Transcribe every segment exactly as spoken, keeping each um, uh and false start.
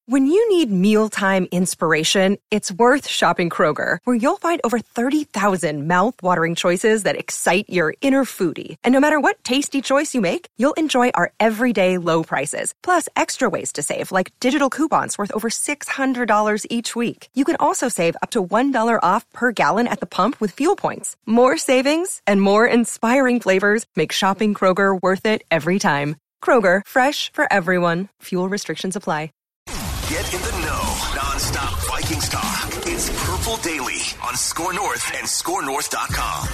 When you need mealtime inspiration, it's worth shopping Kroger, where you'll find over thirty thousand mouth-watering choices that excite your inner foodie. And no matter what tasty choice you make, you'll enjoy our everyday low prices, plus extra ways to save, like digital coupons worth over six hundred dollars each week. You can also save up to one dollar off per gallon at the pump with fuel points. More savings and more inspiring flavors make shopping Kroger worth it every time. Kroger, fresh for everyone. Fuel restrictions apply. Get in the know. Non-stop Vikings talk. It's Purple Daily on Score North and score north dot com.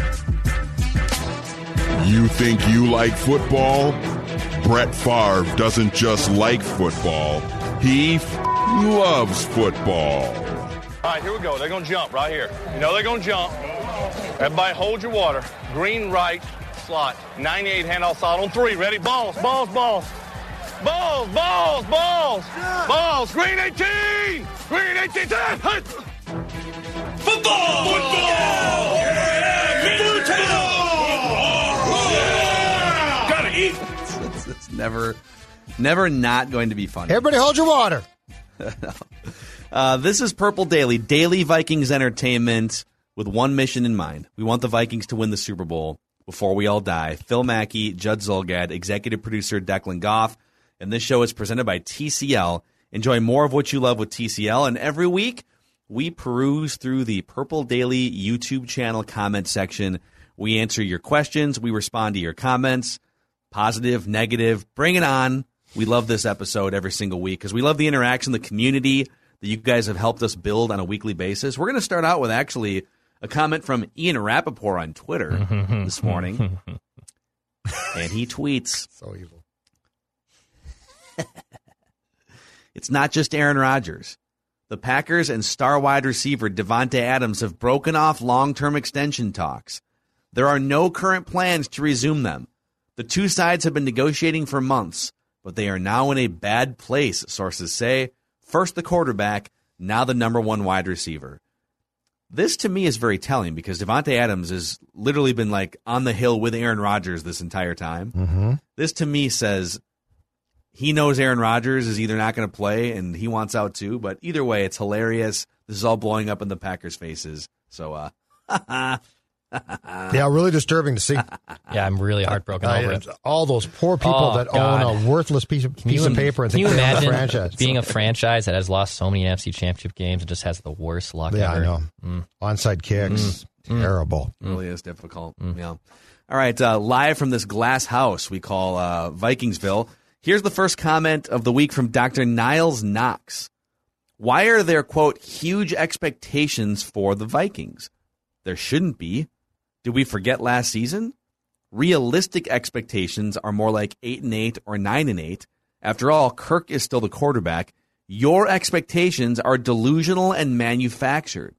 You think you like football? Brett Favre doesn't just like football. He f- loves football. All right, here we go. They're going to jump right here. You know they're going to jump. Everybody hold your water. Green right slot. ninety-eight handoff slot on three. Ready? Balls, balls, balls. Balls, balls, balls, balls. Green eighteen. Green eighteen. ten. Football. Football. Yeah. Yeah. Gotta eat. It's, it's, it's never, never not going to be funny. Everybody hold your water. uh, this is Purple Daily, daily Vikings entertainment with one mission in mind. We want the Vikings to win the Super Bowl before we all die. Phil Mackey, Judd Zulgad, executive producer Declan Goff. And this show is presented by T C L. Enjoy more of what you love with T C L. And every week, we peruse through the Purple Daily YouTube channel comment section. We answer your questions. We respond to your comments. Positive, negative. Bring it on. We love this episode every single week because we love the interaction, the community that you guys have helped us build on a weekly basis. We're going to start out with actually a comment from Ian Rappaport on Twitter this morning. And he tweets. So evil. It's not just Aaron Rodgers. The Packers and star wide receiver Davante Adams have broken off long-term extension talks. There are no current plans to resume them. The two sides have been negotiating for months, but they are now in a bad place, sources say. First the quarterback, now the number one wide receiver. This, to me, is very telling because Davante Adams has literally been like on the hill with Aaron Rodgers this entire time. Mm-hmm. This, to me, says he knows Aaron Rodgers is either not going to play and he wants out too, but either way, it's hilarious. This is all blowing up in the Packers' faces. So, uh, yeah, really disturbing to see. Yeah, I'm really heartbroken uh, over it. All those poor people Oh, that God. own a worthless piece of, piece you, of paper and can think you they own a imagine franchise. being a franchise that has lost so many N F C championship games and just has the worst luck Yeah, ever? I know. Mm. Onside kicks, Mm. terrible. It really is difficult. Mm. Yeah. All right, uh, live from this glass house we call uh, Vikingsville. Here's the first comment of the week from Doctor Niles Knox. Why are there, quote, huge expectations for the Vikings? There shouldn't be. Did we forget last season? Realistic expectations are more like eight and eight or nine and eight. After all, Kirk is still the quarterback. Your expectations are delusional and manufactured.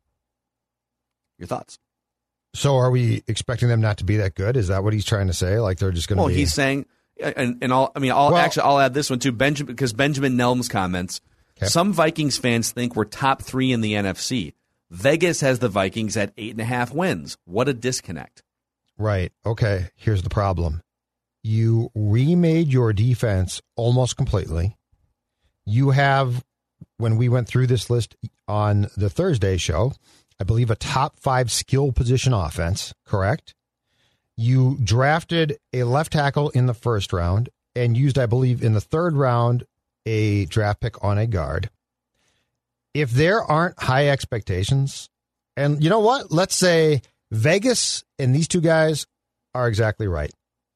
Your thoughts? So are we expecting them not to be that good? Is that what he's trying to say? Like they're just going to well, be... Well, he's saying, and, and I'll, I mean, I'll well, actually, I'll add this one too, Benjamin, because Benjamin Nelms comments, okay. Some Vikings fans think we're top three in the N F C. Vegas has the Vikings at eight and a half wins. What a disconnect. Right. Okay. Here's the problem. You remade your defense almost completely. You have, when we went through this list on the Thursday show, I believe a top five skill position offense, correct? You drafted a left tackle in the first round and used, I believe, in the third round, a draft pick on a guard. If there aren't high expectations, and you know what? Let's say Vegas and these two guys are exactly right.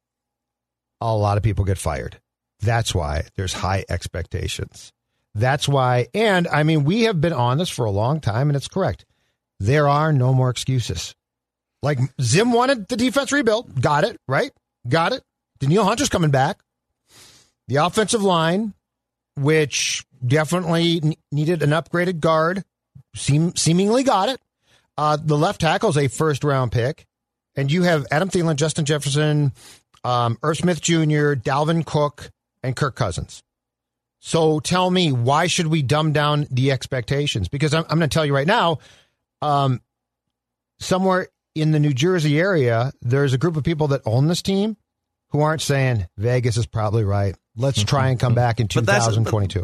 A lot of people get fired. That's why there's high expectations. That's why, and I mean, we have been on this for a long time, and it's correct. There are no more excuses. Like Zim wanted the defense rebuilt. Got it, right? Got it. Danielle Hunter's coming back. The offensive line, which definitely n- needed an upgraded guard, seem, seemingly got it. Uh, the left tackle is a first-round pick. And you have Adam Thielen, Justin Jefferson, um, Irv Smith Junior, Dalvin Cook, and Kirk Cousins. So tell me, why should we dumb down the expectations? Because I'm, I'm going to tell you right now, um, somewhere in the New Jersey area, there's a group of people that own this team who aren't saying Vegas is probably right. Let's try and come back in two thousand twenty-two. But,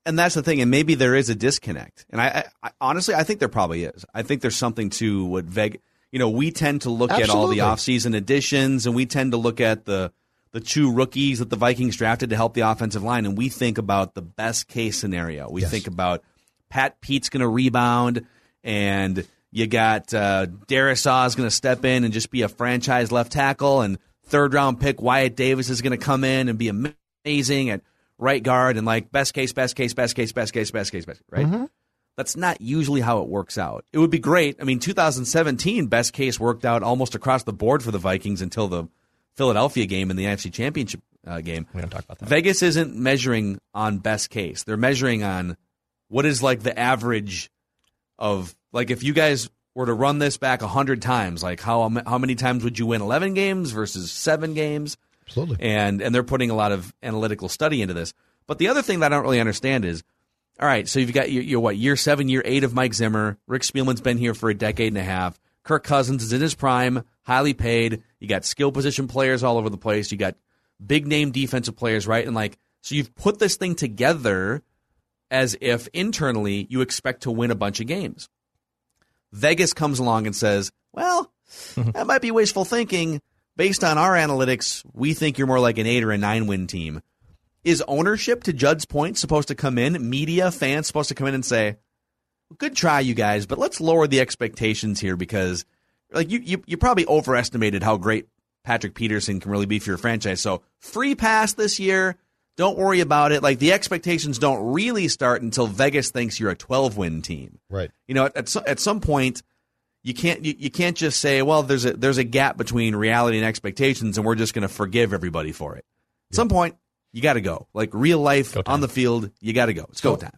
and that's the thing, and maybe there is a disconnect. And I, I, I honestly, I think there probably is. I think there's something to what Vegas. You know, we tend to look Absolutely. at all the offseason additions, and we tend to look at the the two rookies that the Vikings drafted to help the offensive line, and we think about the best case scenario. We Yes. think about Pat Pete's going to rebound, and you got uh, Darisaw is going to step in and just be a franchise left tackle, and third round pick Wyatt Davis is going to come in and be amazing at right guard, and like best case, best case, best case, best case, best case, best case, right? Mm-hmm. That's not usually how it works out. It would be great. I mean, two thousand seventeen, best case worked out almost across the board for the Vikings until the Philadelphia game in the N F C Championship uh, game. We don't talk about that. Vegas isn't measuring on best case. They're measuring on what is like the average of, like, if you guys were to run this back one hundred times, like how how many times would you win eleven games versus seven games? Absolutely. And and they're putting a lot of analytical study into this. But the other thing that I don't really understand is, all right, so you've got your, your what, year seven, year eight of Mike Zimmer. Rick Spielman's been here for a decade and a half. Kirk Cousins is in his prime, highly paid. You got skill position players all over the place. You got big name defensive players, right? And like, so you've put this thing together as if internally you expect to win a bunch of games. Vegas comes along and says, well, that might be wishful thinking. Based on our analytics, we think you're more like an eight or a nine win team. Is ownership, to Judd's point, supposed to come in? Media, fans supposed to come in and say, good try, you guys, but let's lower the expectations here because like you, you, you probably overestimated how great Patrick Peterson can really be for your franchise. So free pass this year. Don't worry about it. Like, the expectations don't really start until Vegas thinks you're a twelve win team. Right. You know, at at, at some point, you can't you, you can't just say, well, there's a there's a gap between reality and expectations, and we're just going to forgive everybody for it. At some point, you got to go. Like, real life on the field, you got to go. It's so, go time.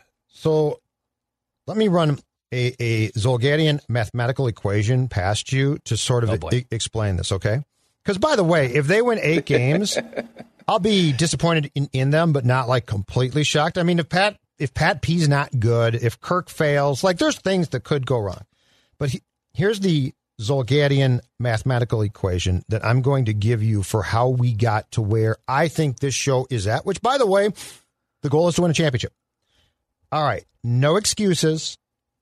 So let me run a, a Zolgadian mathematical equation past you to sort of Oh, boy. e- explain this, okay? Because, by the way, if they win eight games, I'll be disappointed in, in them, but not like completely shocked. I mean, if Pat if Pat P's not good, if Kirk fails, like, there's things that could go wrong. But he, here's the Zolgadian mathematical equation that I'm going to give you for how we got to where I think this show is at, which, by the way, the goal is to win a championship. All right, no excuses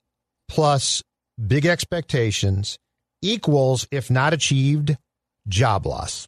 plus big expectations equals, if not achieved, job loss.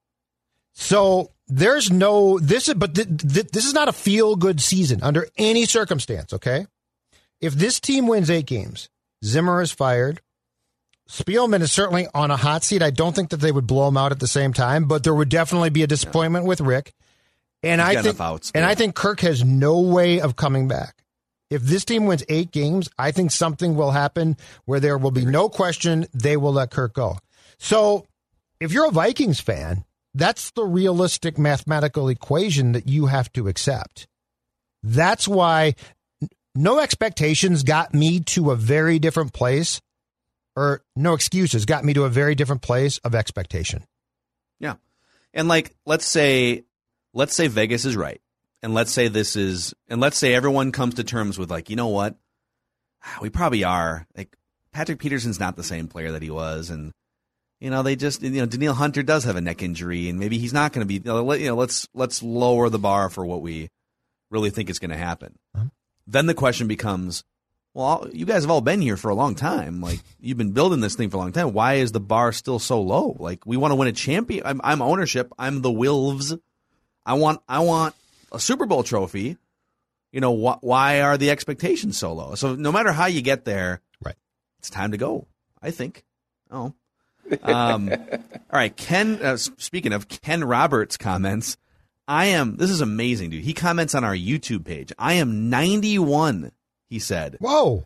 So there's no, this is, but th- th- this is not a feel-good season under any circumstance, okay? If this team wins eight games, Zimmer is fired. Spielman is certainly on a hot seat. I don't think that they would blow him out at the same time, but there would definitely be a disappointment with Rick. And He's I got think, enough outs, and yeah. I think Kirk has no way of coming back. If this team wins eight games, I think something will happen where there will be no question they will let Kirk go. So if you're a Vikings fan, that's the realistic mathematical equation that you have to accept. That's why no expectations got me to a very different place, or no excuses got me to a very different place of expectation. Yeah. And like, let's say, let's say Vegas is right. And let's say this is, and let's say everyone comes to terms with, like, you know what? We probably are. Like, Patrick Peterson's not the same player that he was. And, you know, they just, you know, Danielle Hunter does have a neck injury, and maybe he's not going to be, you know, let, you know, let's, let's lower the bar for what we really think is going to happen. Uh-huh. Then the question becomes, well, you guys have all been here for a long time. Like, you've been building this thing for a long time. Why is the bar still so low? Like, we want to win a champion. I'm, I'm ownership. I'm the Wolves. I want, I want a Super Bowl trophy. You know, wh- why are the expectations so low? So no matter how you get there, right, it's time to go, I think. Oh, um, all right. Ken, uh, speaking of Ken Roberts' comments, I am, this is amazing, dude. He comments on our YouTube page. I am ninety-one, he said. Whoa.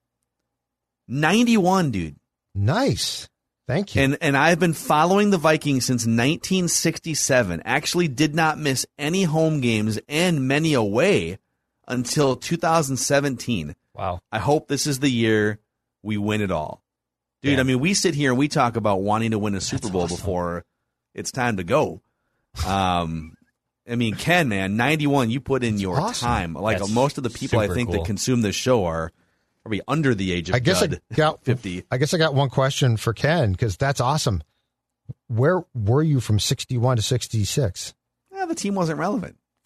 ninety-one, dude. Nice. Thank you. And and I've been following the Vikings since nineteen sixty-seven. Actually did not miss any home games and many away until two thousand seventeen. Wow. I hope this is the year we win it all. Dude, Yeah. I mean, we sit here and we talk about wanting to win a Super That's Bowl awesome. before it's time to go. Um, I mean, Ken, man, ninety-one, you put in your awesome. time. Like, That's most of the people I super think cool. that consume this show are probably under the age of I guess I Judd, got fifty. I guess I got one question for Ken, because that's awesome. Where were you from sixty-one to sixty-six? Yeah, the team wasn't relevant.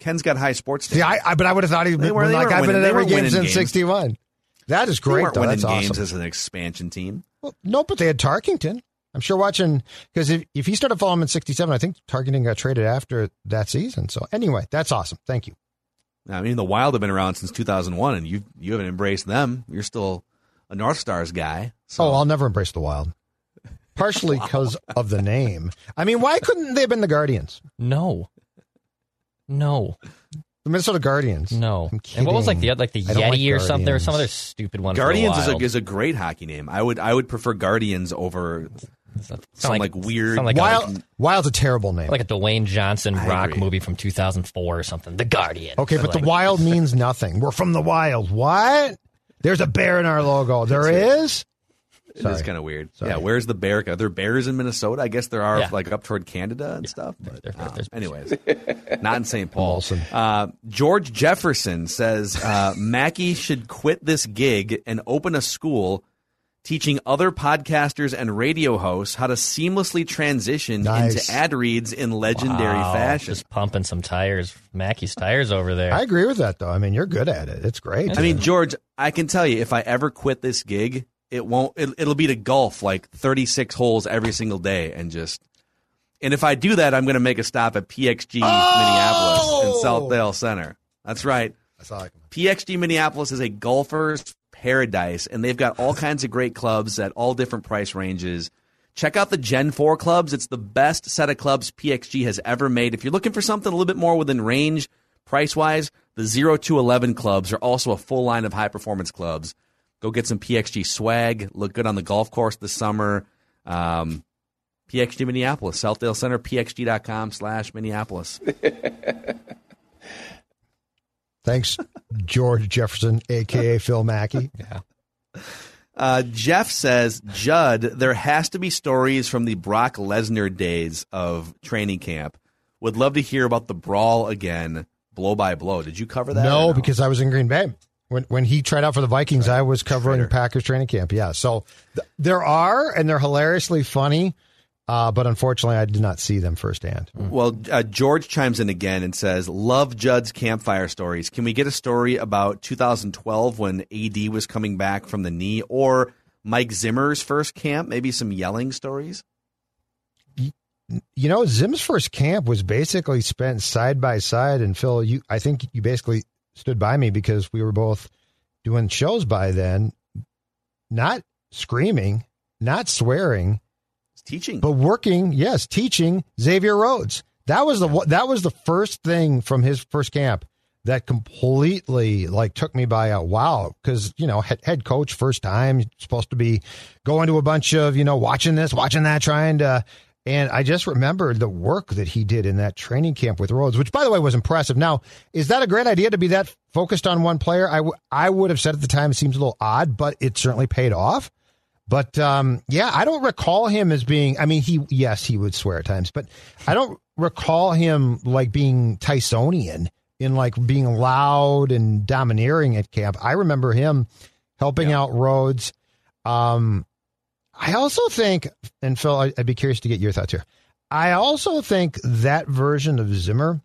Ken's got high sports See, I, I, but I would have thought he'd They been were- they like, weren't I've been winning- in they every weren't game winning since games. sixty-one. That is They great, weren't though. winning That's games awesome. as an expansion team. Well, no, but they had Tarkington. I'm sure watching, because if, if he started following him in sixty-seven, I think Tarkington got traded after that season. So anyway, that's awesome. Thank you. I mean, the Wild have been around since two thousand one, and you you haven't embraced them. You're still a North Stars guy. So. Oh, I'll never embrace the Wild. Partially because of the name. I mean, why couldn't they have been the Guardians? No. No. The Minnesota Guardians. No. I'm And what was like kidding. the like the I don't like Yeti or something? There was some other Guardians. stupid one. Guardians for is the a Wild. is a great hockey name. I would I would prefer Guardians over Sound some like, weird. sound like Wild, a, Wild's a terrible name. like a Dwayne Johnson I rock agree. movie from two thousand four or something. The Guardian. Okay, but Like- the Wild means nothing. We're from the Wild. What? There's a bear in our logo. There is? It Sorry. is kind of weird. Sorry. Yeah, where's the bear? Are there bears in Minnesota? I guess there are, Yeah. like up toward Canada and stuff. But there- there- uh, there's- anyways, not in Saint Paul. Molson. Uh, George Jefferson says uh, Mackey should quit this gig and open a school teaching other podcasters and radio hosts how to seamlessly transition Nice. into ad reads in legendary Wow, fashion. Just pumping some tires. Mackey's tires over there. I agree with that, though. I mean, you're good at it. It's great. I mean, George, I can tell you, if I ever quit this gig, it won't. It, it'll be to golf like thirty-six holes every single day, and just. And if I do that, I'm going to make a stop at P X G Minneapolis and Southdale Center. That's right. That's all I can- P X G Minneapolis is a golfer's paradise, and they've got all kinds of great clubs at all different price ranges. Check out the Gen four clubs. It's the best set of clubs P X G has ever made. If you're looking for something a little bit more within range, price-wise, the zero to eleven clubs are also a full line of high-performance clubs. Go get some P X G swag. Look good on the golf course this summer. Um, P X G Minneapolis, Southdale Center, P X G dot com slash Minneapolis. Thanks, George Jefferson, a k a. Phil Mackey. yeah. Uh, Jeff says, Judd, there has to be stories from the Brock Lesnar days of training camp. Would love to hear about the brawl again, blow by blow. Did you cover that? No, or because I was in Green Bay. When when he tried out for the Vikings, I was covering Schrader. Packers training camp. Yeah, so th- there are, and they're hilariously funny, uh, but unfortunately, I did not see them firsthand. Well, uh, George chimes in again and says, love Judd's campfire stories. Can we get a story about two thousand twelve when A D was coming back from the knee, or Mike Zimmer's first camp? Maybe some yelling stories? You know, Zim's first camp was basically spent side by side, and Phil, you, I think you basically stood by me because we were both doing shows by then, not screaming, not swearing, It's teaching. but working, yes, teaching Xavier Rhodes. That was the that was the first thing from his first camp that completely like took me by a wow, because you know head, head coach first time, you're supposed to be going to a bunch of you know watching this, watching that, trying to. And I just remembered the work that he did in that training camp with Rhodes, which, by the way, was impressive. Now, is that a great idea to be that focused on one player? I, w- I would have said at the time it seems a little odd, but it certainly paid off. But, um, yeah, I don't recall him as being, I mean, he, yes, he would swear at times, but I don't recall him like being Tysonian in like being loud and domineering at camp. I remember him helping Yeah. out Rhodes. Um, I also think, and Phil, I'd be curious to get your thoughts here. I also think that version of Zimmer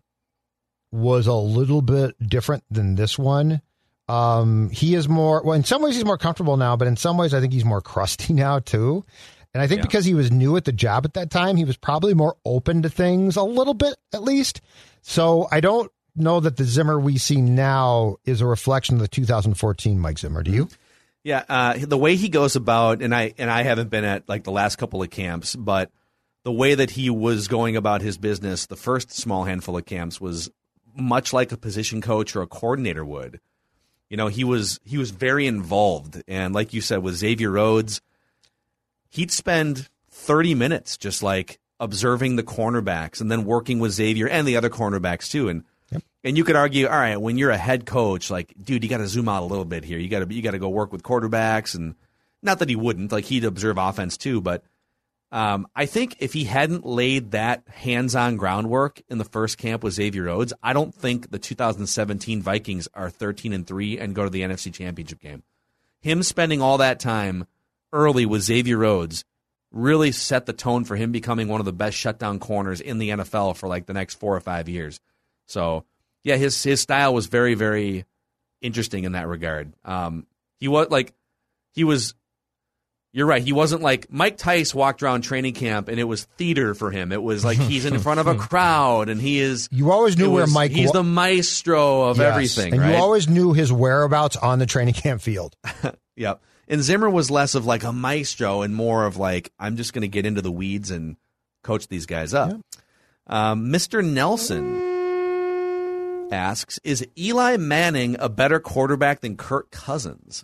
was a little bit different than this one. Um, he is more, well, in some ways he's more comfortable now, but in some ways I think he's more crusty now too. And I think Yeah. because he was new at the job at that time, he was probably more open to things a little bit at least. So I don't know that the Zimmer we see now is a reflection of the two thousand fourteen Mike Zimmer. Do you? Yeah, uh, the way he goes about, and I and I haven't been at like the last couple of camps, but the way that he was going about his business, the first small handful of camps, was much like a position coach or a coordinator would. You know, he was he was very involved, and like you said, with Xavier Rhodes, he'd spend thirty minutes just like observing the cornerbacks and then working with Xavier and the other cornerbacks too, and. And you could argue, all right, when you're a head coach, like, dude, you got to zoom out a little bit here. You got to you got to go work with quarterbacks, and not that he wouldn't, like he'd observe offense too. But um, I think if he hadn't laid that hands-on groundwork in the first camp with Xavier Rhodes, I don't think the two thousand seventeen Vikings are thirteen and three and go to the N F C Championship game. Him spending all that time early with Xavier Rhodes really set the tone for him becoming one of the best shutdown corners in the N F L for like the next four or five years. So. Yeah, his his style was very, very interesting in that regard. Um, he was like, he was, you're right, he wasn't like, Mike Tice walked around training camp and it was theater for him. It was like he's in front of a crowd and he is. You always knew where was, Mike He's wa- the maestro of yes, everything, and right? you always knew his whereabouts on the training camp field. Yep. And Zimmer was less of like a maestro and more of like, I'm just going to get into the weeds and coach these guys up. Yeah. Um, Mister Nelson asks, is Eli Manning a better quarterback than Kirk Cousins?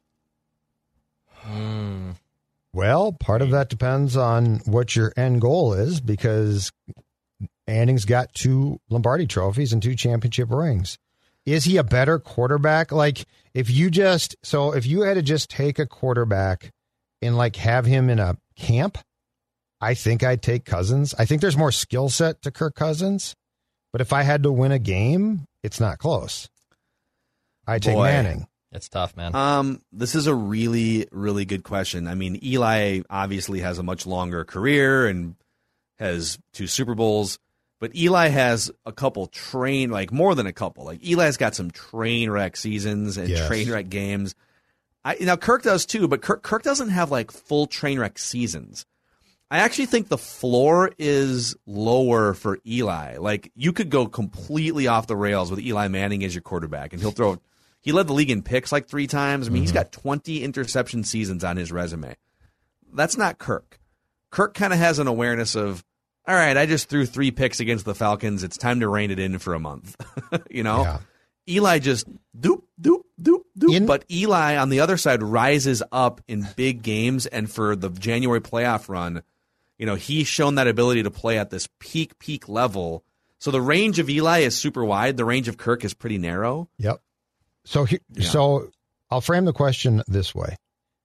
Hmm. Well, part of that depends on what your end goal is, because Manning's got two Lombardi trophies and two championship rings. Is he a better quarterback? Like, if you just, so if you had to just take a quarterback and like have him in a camp, I think I'd take Cousins. I think there's more skill set to Kirk Cousins, but if I had to win a game, it's not close. I take Boy. Manning. It's tough, man. Um, this is a really, really good question. I mean, Eli obviously has a much longer career and has two Super Bowls, but Eli has a couple train, like more than a couple. Like Eli's got some train wreck seasons and Yes. train wreck games. I, now Kirk does too, but Kirk, Kirk doesn't have like full train wreck seasons. I actually think the floor is lower for Eli. Like you could go completely off the rails with Eli Manning as your quarterback, and he'll throw. He led the league in picks like three times. I mean, mm-hmm. he's got twenty interception seasons on his resume. That's not Kirk. Kirk kind of has an awareness of, all right, I just threw three picks against the Falcons. It's time to rein it in for a month. you know, Yeah. Eli just doop, doop, doop, doop. In- but Eli on the other side rises up in big games. And for the January playoff run, you know, he's shown that ability to play at this peak, peak level. So the range of Eli is super wide. The range of Kirk is pretty narrow. Yep. So, he, Yeah. so I'll frame the question this way: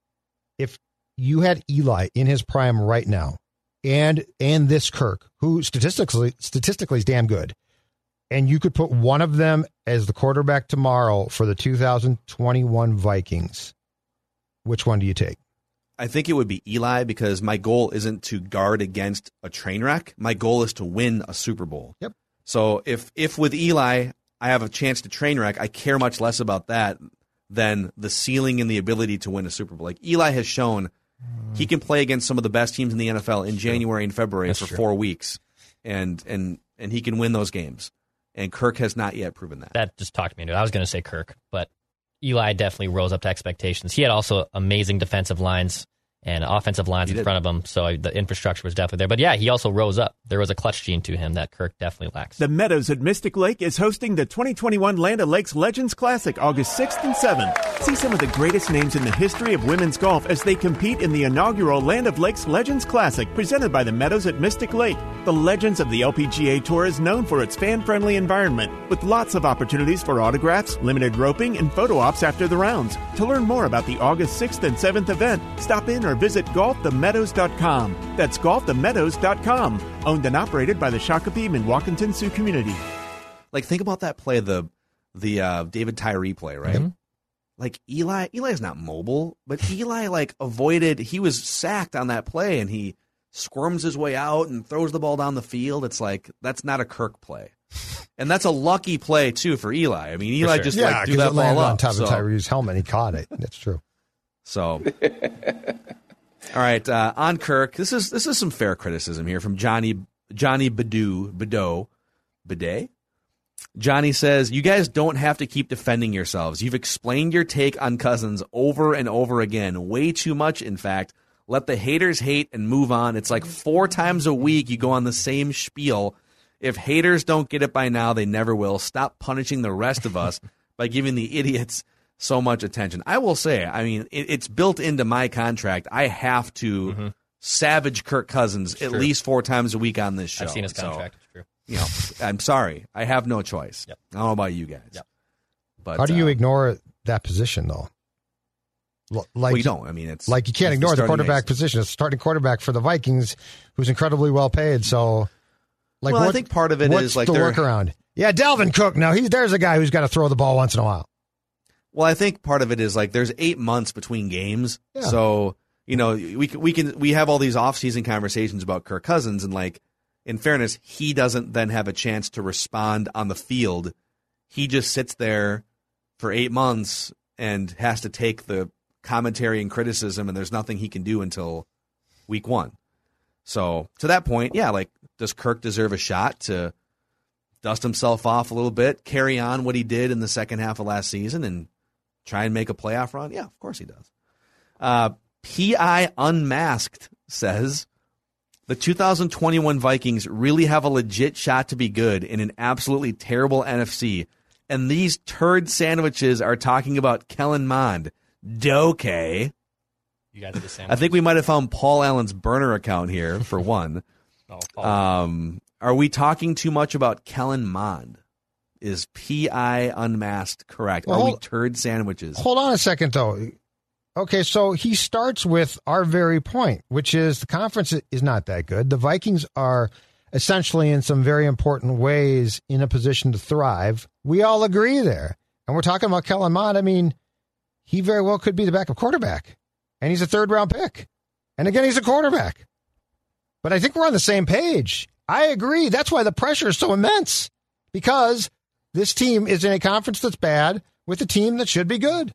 if you had Eli in his prime right now, and and this Kirk, who statistically statistically is damn good, and you could put one of them as the quarterback tomorrow for the two thousand twenty-one Vikings, which one do you take? I think it would be Eli, because my goal isn't to guard against a train wreck. My goal is to win a Super Bowl. Yep. So if if with Eli I have a chance to train wreck, I care much less about that than the ceiling and the ability to win a Super Bowl. Like Eli has shown he can play against some of the best teams in the N F L in January and February That's for true. four weeks, and and and he can win those games. And Kirk has not yet proven that. That just talked me into it. I was going to say Kirk, but Eli definitely rose up to expectations. He had also amazing defensive lines and offensive lines He in did. front of him, so the infrastructure was definitely there. But yeah, he also rose up. There was a clutch gene to him that Kirk definitely lacks. The Meadows at Mystic Lake is hosting the twenty twenty-one Land O'Lakes Legends Classic August sixth and seventh. See some of the greatest names in the history of women's golf as they compete in the inaugural Land O'Lakes Legends Classic presented by the Meadows at Mystic Lake. The Legends of the L P G A Tour is known for its fan-friendly environment, with lots of opportunities for autographs, limited roping, and photo ops after the rounds. To learn more about the August sixth and seventh event, stop in or visit golf the meadows dot com. That's golf the meadows dot com. Owned and operated by the Shakopee and Walkenton Sioux community. Like think about that play, the the uh, David Tyree play, right? Mm-hmm. Like Eli, Eli's not mobile, but Eli like avoided. He was sacked on that play, and he squirms his way out and throws the ball down the field. It's like that's not a Kirk play, and that's a lucky play too for Eli. I mean, Eli sure. just Yeah, like because threw it that landed ball up on top so, of Tyree's helmet. He caught it. That's true. So, all right, uh, on Kirk. This is this is some fair criticism here from Johnny Johnny Bedou Bedeau Bidet. Johnny says, you guys don't have to keep defending yourselves. You've explained your take on Cousins over and over again. Way too much, in fact. Let the haters hate and move on. It's like four times a week you go on the same spiel. If haters don't get it by now, they never will. Stop punishing the rest of us by giving the idiots so much attention. I will say, I mean, it, it's built into my contract. I have to mm-hmm. savage Kirk Cousins it's at true. least four times a week on this show. I've seen his So, contract. It's true. you know, I'm sorry. I have no choice. Yep. I don't know about you guys. Yep. But How do you uh, ignore that position, though? L- Like well, you don't. I mean, it's Like you can't it's ignore the starting quarterback ace. position. It's a starting quarterback for the Vikings, who's incredibly well paid. So, like, Well, I what- think part of it what's is, like, the they're- workaround. Yeah, Dalvin Cook. Now he's there's a guy who's got to throw the ball once in a while. Well, I think part of it is like there's eight months between games, Yeah. so you know we can, we can we have all these off-season conversations about Kirk Cousins, and like in fairness, he doesn't then have a chance to respond on the field he just sits there for eight months and has to take the commentary and criticism, and there's nothing he can do until week one. So to that point, yeah, like, does Kirk deserve a shot to dust himself off a little bit, carry on what he did in the second half of last season, and try and make a playoff run? Yeah, of course he does. Uh, P I Unmasked says, the two thousand twenty-one Vikings really have a legit shot to be good in an absolutely terrible N F C, and these turd sandwiches are talking about Kellen Mond. Dokay. You guys are the same. I think we might have found Paul Allen's burner account here, for one. oh, um, are we talking too much about Kellen Mond? Is P I Unmasked correct? Well, are we hold, turd sandwiches? Hold on a second, though. Okay, so he starts with our very point, which is the conference is not that good. The Vikings are essentially in some very important ways in a position to thrive. We all agree there. And we're talking about Kellen Mond. I mean, he very well could be the backup quarterback. And he's a third-round pick. And again, he's a quarterback. But I think we're on the same page. I agree. That's why the pressure is so immense. Because this team is in a conference that's bad with a team that should be good.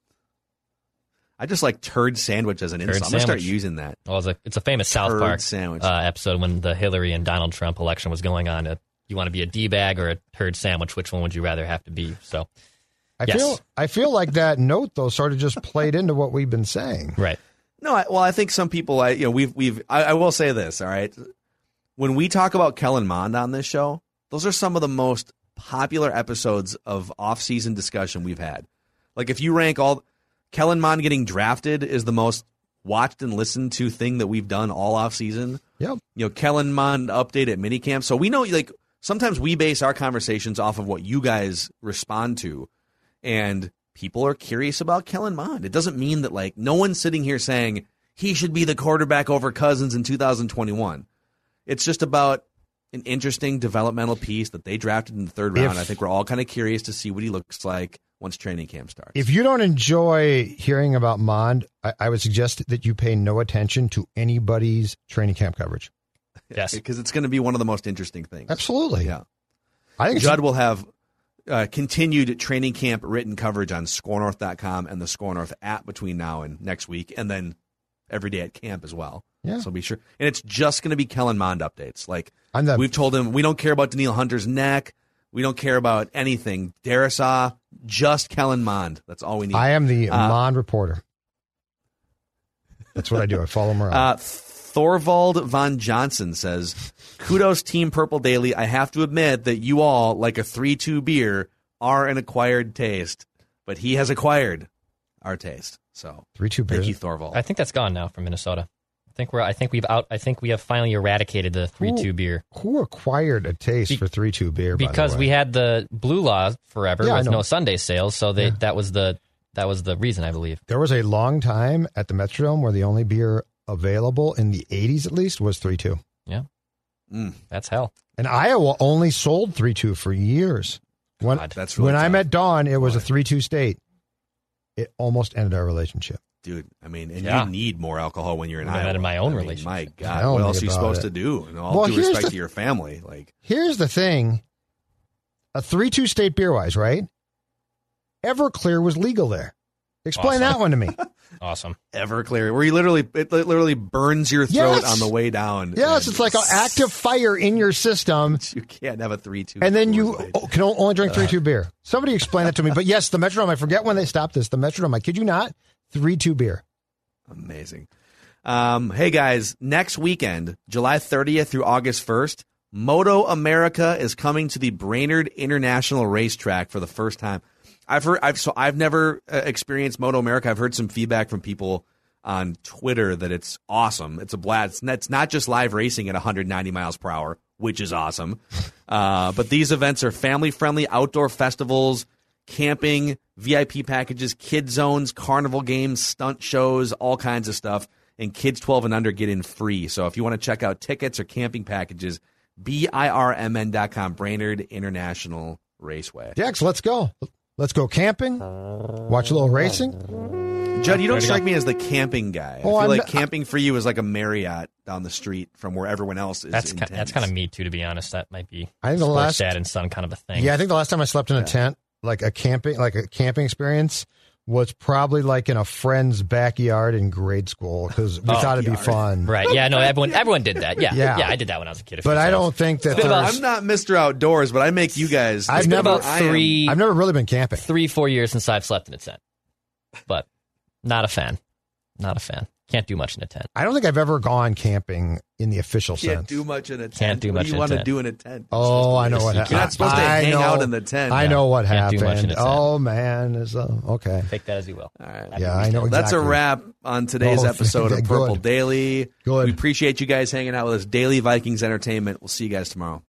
I just like turd sandwich as an Turd insult. I'm going to start sandwich. using that. Well, it's a, it's a famous South Turd Park sandwich. uh, episode when the Hillary and Donald Trump election was going on. Uh, you want to be a D-bag or a turd sandwich? Which one would you rather have to be? So, I yes. feel I feel like that note, though, sort of just played into what we've been saying. Right. No, I, well, I think some people, I you know, we've we've. I, I will say this, all right. When we talk about Kellen Mond on this show, those are some of the most popular episodes of off-season discussion we've had. Like, if you rank all, Kellen Mond getting drafted is the most watched and listened to thing that we've done all off-season. Yep. You know, Kellen Mond update at minicamp. So we know, like, sometimes we base our conversations off of what you guys respond to, and people are curious about Kellen Mond. It doesn't mean that, like, no one's sitting here saying he should be the quarterback over Cousins in two thousand twenty-one. It's just about an interesting developmental piece that they drafted in the third round. If, I think we're all kind of curious to see what he looks like once training camp starts. If you don't enjoy hearing about Mond, I, I would suggest that you pay no attention to anybody's training camp coverage. Yes. Because it's going to be one of the most interesting things. Absolutely. Yeah. I think Judd will have uh, continued training camp written coverage on score north dot com and the Score North app between now and next week, and then every day at camp as well. Yeah. So be sure. And it's just going to be Kellen Mond updates. Like, I'm the, we've told him we don't care about Danielle Hunter's neck. We don't care about anything. Darisaw, just Kellen Mond. That's all we need. I am the uh, Mond reporter. That's what I do. I follow him around. Uh, Thorvald Von Johnson says, kudos Team Purple Daily. I have to admit that you all, like a three two beer, are an acquired taste. But he has acquired our taste. So three two beer. Thank you, Thorvald. I think that's gone now from Minnesota. I think we're. I think we've out. I think we have finally eradicated the three two beer. Who acquired a taste Be- for three two beer? By Because the way? we had the blue law forever Yeah, I with know. no Sunday sales, so they Yeah. that was the that was the reason, I believe. There was a long time at the Metrodome where the only beer available in the eighties, at least, was three two. Yeah, Mm. that's hell. And Iowa only sold three two for years. When, God, That's really when I tough. met Dawn, it was a Boy. three two state. It almost ended our relationship. Dude, I mean, and Yeah. you need more alcohol when you're in Well, Iowa. I'm in my own I mean, relationship. My God, Tell what me else are you about supposed it. to do? You know, all Well, due here's respect the- to your family. Like, Here's the thing. A three two state beer-wise, right? Everclear was legal there. Explain Awesome. that one to me. Awesome. Everclear, where you literally it literally burns your throat Yes. on the way down. Yes, and it's like an active fire in your system. You can't have a three two. And then you oh, can only drink three two beer. Somebody explain that to me. But yes, the Metrodome, I forget when they stopped this. The Metrodome, I kid you not, three two beer. Amazing. Um, hey guys, next weekend, July thirtieth through August first, Moto America is coming to the Brainerd International Racetrack for the first time. I've heard, I've so I've never uh, experienced Moto America. I've heard some feedback from people on Twitter that it's awesome. It's a blast. It's not, it's not just live racing at one hundred ninety miles per hour, which is awesome. Uh, but these events are family-friendly outdoor festivals, camping, V I P packages, kid zones, carnival games, stunt shows, all kinds of stuff. And kids twelve and under get in free. So if you want to check out tickets or camping packages, B I R M N dot com, Brainerd International Raceway. Dex, let's go. Let's go camping, watch a little racing. Judd, you don't strike me as the camping guy. Oh, I feel I'm like not- camping for you is like a Marriott down the street from where everyone else is. That's ki- intense. that's kind of me too, to be honest. That might be I think the sports last- dad and son kind of a thing. Yeah, I think the last time I slept in a tent like a camping, like a camping experience was probably like in a friend's backyard in grade school because we Oh, thought it'd be fun. Right. Yeah, no, everyone everyone did that. Yeah. Yeah. Yeah, I did that when I was a kid. a But few I times. don't think that been about- there's- I'm not Mister Outdoors, but I make you guys. I've It's been never- about I am- three, I've never really been camping. three, four years since I've slept in a tent. But not a fan. Not a fan. Can't do much in a tent. I don't think I've ever gone camping in the official Can't sense. do much in a tent. Can't do what much do you in a want to tent. do in a tent? Oh, I know what You happened. You're not supposed to I hang know, out in the tent. I Yeah. know what Can't do happened. much in a tent. Oh man, is uh, okay. Take that as you will. All right. Yeah, I know exactly. That's a wrap on today's Oh, episode of good. Purple Daily. Good. We appreciate you guys hanging out with us. Daily Vikings Entertainment. We'll see you guys tomorrow.